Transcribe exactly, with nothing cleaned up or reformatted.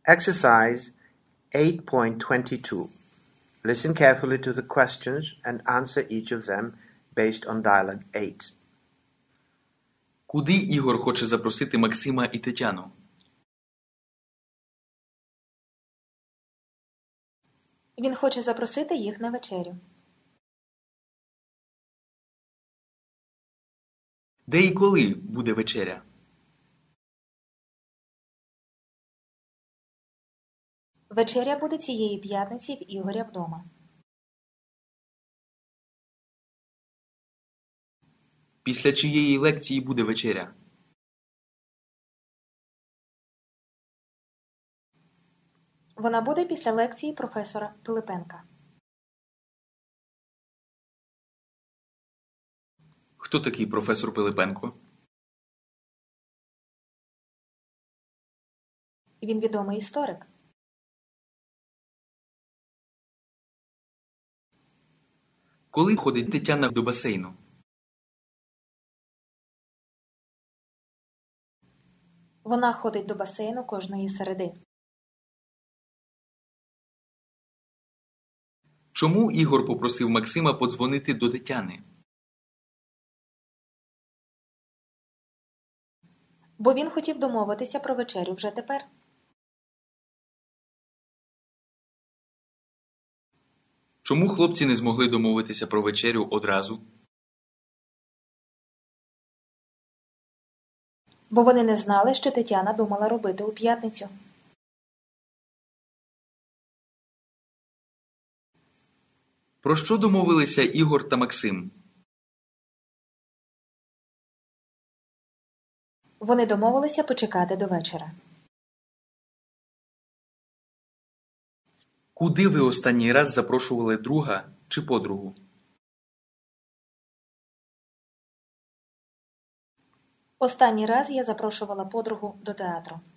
Exercise eight point twenty-two. Listen carefully to the questions and answer each of them based on dialogue eight. Куди Ігор хоче запросити Максима і Тетяну? Він хоче запросити їх на вечерю. Де і коли буде вечеря? Вечеря буде цієї п'ятниці в Ігоря вдома. Після чиєї лекції буде вечеря? Вона буде після лекції професора Пилипенка. Хто такий професор Пилипенко? Він відомий історик. Коли ходить Тетяна до басейну? Вона ходить до басейну кожної середи. Чому Ігор попросив Максима подзвонити до Тетяни? Бо він хотів домовитися про вечерю вже тепер. Чому хлопці не змогли домовитися про вечерю одразу? Бо вони не знали, що Тетяна думала робити у п'ятницю. Про що домовилися Ігор та Максим? Вони домовилися почекати до вечора. Куди ви останній раз запрошували друга чи подругу? Останній раз я запрошувала подругу до театру.